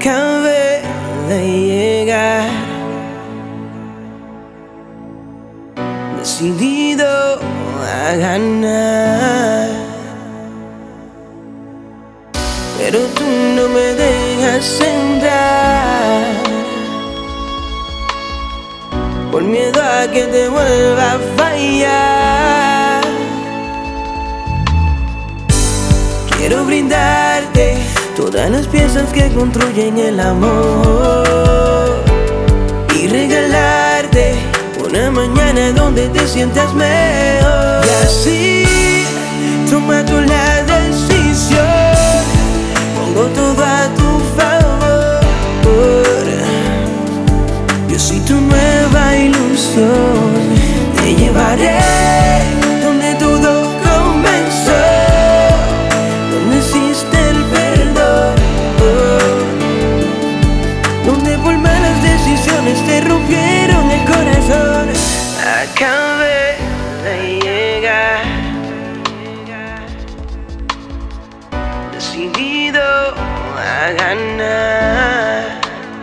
Acabé de llegar, decidido a ganar, pero tú no me dejas entrar por miedo a que te vuelva a fallar. Quiero brindarte todas las piezas que construyen el amor y regalarte una mañana donde te sientas mejor. Y así toma tú la decisión, pongo todo a tu favor. Yo soy tu nueva ilusión, te llevaré donde todo comenzó, donde existe el perdón, donde por malas decisiones te rompieron el corazón. Acabé de llegar, decidido a ganar.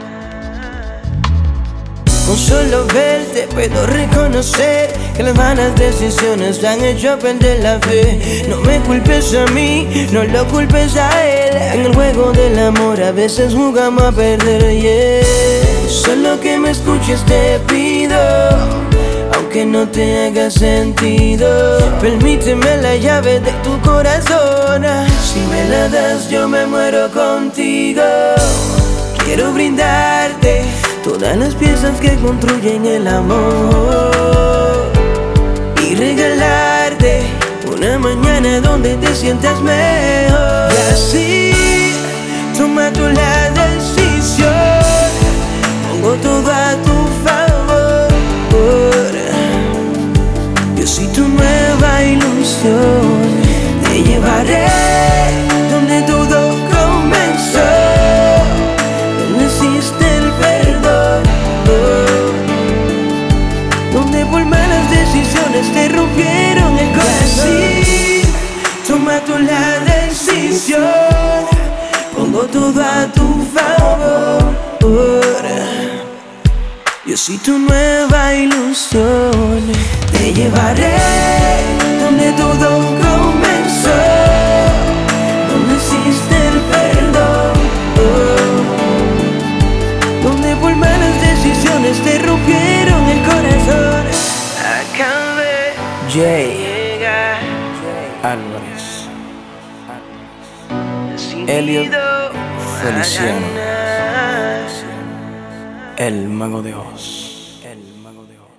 Con solo verte puedo reconocer que las malas decisiones te han hecho perder la fe. No me culpes a mí, no lo culpes a él. En el juego del amor a veces jugamos a perder, yeah. Solo que me escuches te pido, aunque no te haga sentido. Permíteme la llave de tu corazón, si me la das yo me muero contigo. Quiero brindarte todas las piezas que construyen el amor y regalarte una mañana donde te sientas mejor. Y así toma tú la decisión, pongo todo a tu favor. Yo soy tu nueva ilusión, te llevaré donde todo comenzó, donde existe el perdón, donde por malas decisiones te rompieron el corazón. Y así toma tú la decisión, pongo todo a tu favor. Yo soy tu nueva ilusión, te llevaré donde todo comenzó, donde existe el perdón, donde por malas decisiones te rompieron el corazón. Acabé de llegar, Álvarez, Elliot Feliciano, a ganar. el mago de Oz.